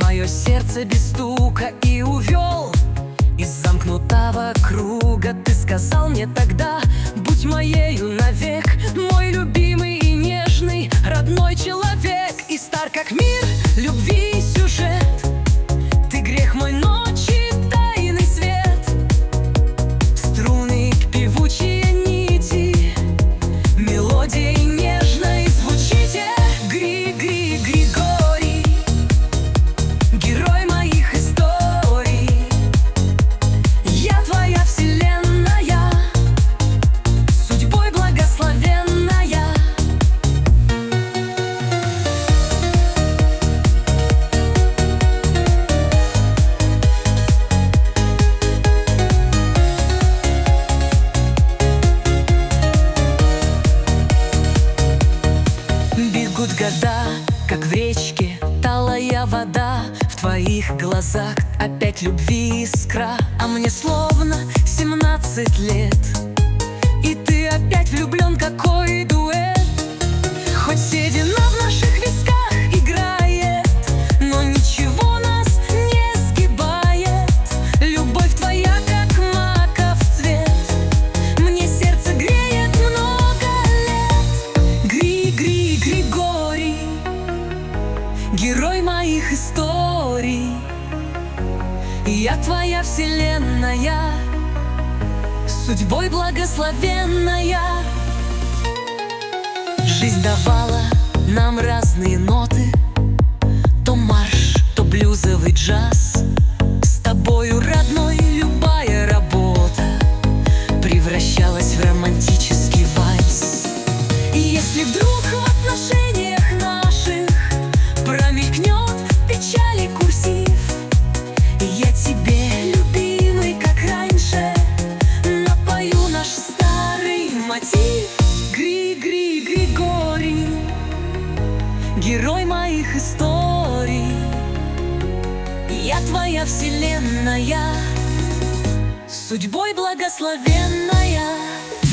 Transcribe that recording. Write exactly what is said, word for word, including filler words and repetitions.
мое сердце без стука и увел из замкнутого круга. Ты сказал мне тогда: будь моею навек, мой любимый и нежный родной человек. И стар как мир любви сюжет, ты грех мой ночи тайный свет. Струны певучие нити, мелодией нежной звучите. Гри-гри, Григорий, герой моих историй. Я твоя вселенная, судьбой благословенная. Бегут года, как в речке талая вода. В твоих глазах опять любви искра, а мне словно семнадцать лет, и ты опять влюблен, какой дуэт. Хоть седина в наших висках играет, но ничего нас не сгибает. Любовь твоя, как маков цвет, мне сердце греет много лет. Гри-гри, Григорий, герой моих историй. Я твоя вселенная, судьбой благословенная. Жизнь давала нам разные ноты, то марш, то блюзовый джаз. С тобою, родной, любая работа превращалась в романтический вальс. И если вдруг в отношениях наших промелькнет печали курсив, я тебе, любимый, как раньше, напою наш старый мотив. Гри-гри, Григорий, герой моих историй. Я твоя вселенная, судьбой благословенная.